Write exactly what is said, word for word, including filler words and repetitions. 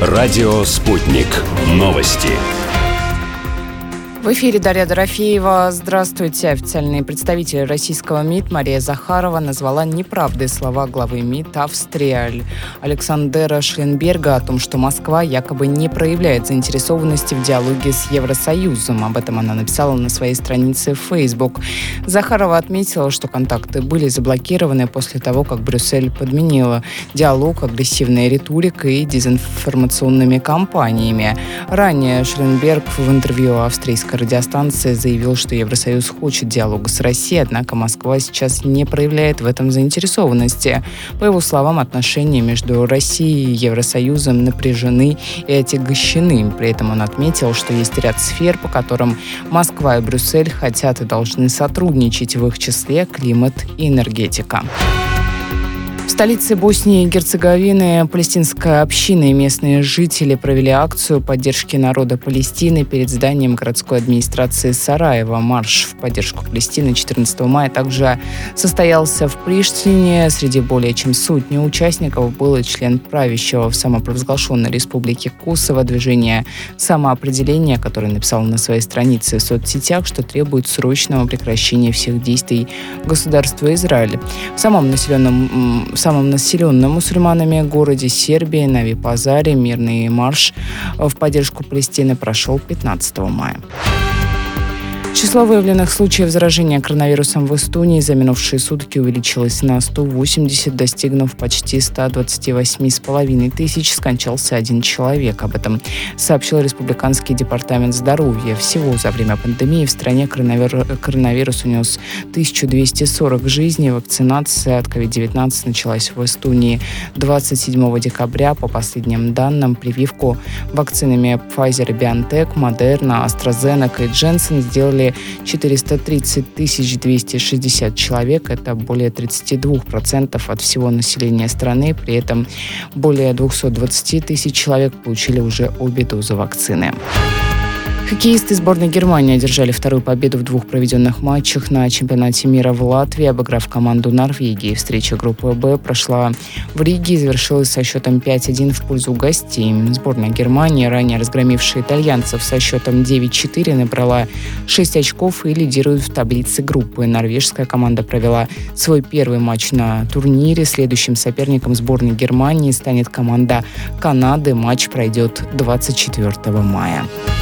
Радио «Спутник». Новости. В эфире Дарья Дорофеева. Здравствуйте. Официальный представитель российского МИД Мария Захарова назвала неправдой слова главы МИД Австрии Александера Шелленберга о том, что Москва якобы не проявляет заинтересованности в диалоге с Евросоюзом. Об этом она написала на своей странице в Facebook. Захарова отметила, что контакты были заблокированы после того, как Брюссель подменила диалог агрессивной риторикой и дезинформационными кампаниями. Ранее Шелленберг в интервью австрийской радиостанции заявил, что Евросоюз хочет диалога с Россией, однако Москва сейчас не проявляет в этом заинтересованности. По его словам, отношения между Россией и Евросоюзом напряжены и отягощены. При этом он отметил, что есть ряд сфер, по которым Москва и Брюссель хотят и должны сотрудничать, в их числе климат и энергетика. В столице Боснии и Герцеговины палестинская община и местные жители провели акцию поддержки народа Палестины перед зданием городской администрации Сараева. Марш в поддержку Палестины четырнадцатого мая также состоялся в Приштине. Среди более чем сотни участников был и член правящего в самопровозглашенной республике Косово движения самоопределения, который написал на своей странице в соцсетях, что требует срочного прекращения всех действий государства Израиль. В самом населенном В самом населенном мусульманами городе Сербии Нови-Пазаре мирный марш в поддержку Палестины прошел пятнадцатого мая. Число выявленных случаев заражения коронавирусом в Эстонии за минувшие сутки увеличилось на сто восемьдесят, достигнув почти ста двадцати восьми с половиной тысяч. Скончался один человек. Об этом сообщил Республиканский департамент здоровья. Всего за время пандемии в стране коронавир... коронавирус унес тысячу двести сорок жизней. Вакцинация от ковид девятнадцать началась в Эстонии двадцать седьмого декабря. По последним данным, прививку вакцинами Pfizer и BioNTech, Moderna, AstraZeneca и Janssen сделали четыреста тридцать тысяч двести шестьдесят человек. Это более тридцать два процента от всего населения страны. При этом более двести двадцать тысяч человек получили уже обе дозы вакцины. Хоккеисты сборной Германии одержали вторую победу в двух проведенных матчах на чемпионате мира в Латвии, обыграв команду Норвегии. Встреча группы «Б» прошла в Риге и завершилась со счетом пять один в пользу гостей. Сборная Германии, ранее разгромившая итальянцев со счетом девять четыре, набрала шесть очков и лидирует в таблице группы. Норвежская команда провела свой первый матч на турнире. Следующим соперником сборной Германии станет команда Канады. Матч пройдет двадцать четвертого мая.